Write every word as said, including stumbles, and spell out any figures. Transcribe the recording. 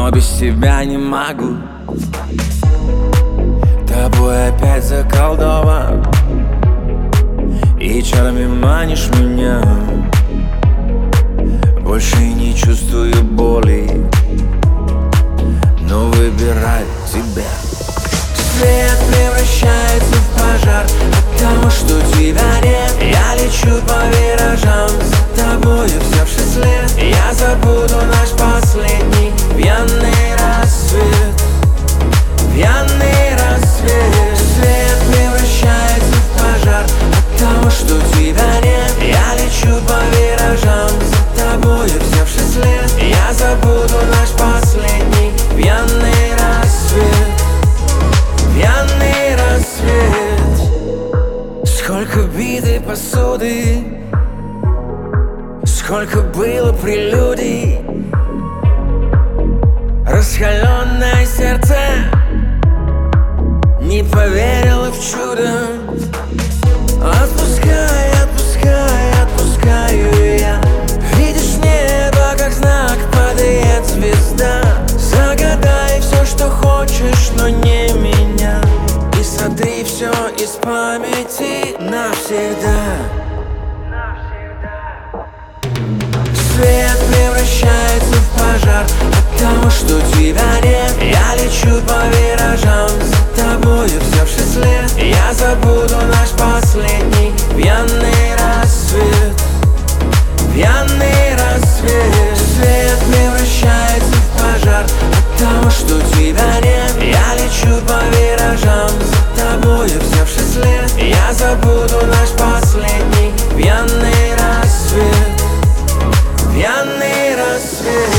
но без тебя не могу. Тобой опять заколдован, и чарами манишь меня. Больше не чувствую боли, но выбираю тебя. Свет превращается в пожар, потому что тебя нет. Я лечу по виражам, за тобою взявший след. Я забуду наш последний пьяный рассвет. Пьяный рассвет. Свет превращается в пожар, потому что тебя нет. Я лечу по виражам, за тобою взявший след. Я забуду наш последний пьяный рассвет. Пьяный рассвет. Сколько битой посуды, сколько было прелюдий. Раскаленное сердце не поверило в чудо. Отпускай, отпускай, отпускаю я. Видишь небо, как знак, падает звезда. Загадай все, что хочешь, но не меня. И сотри все из памяти навсегда. Свет превращается в пожар, потому что тебя нет. Я лечу по виражам, за тобою взявший след. Я забуду наш последний пьяный рассвет. Пьяный рассвет. Свет превращается в пожар, потому что тебя нет. Я лечу по виражам, за тобою взявший след. Я забуду наш последний пьяный рассвет. Пьяный рассвет.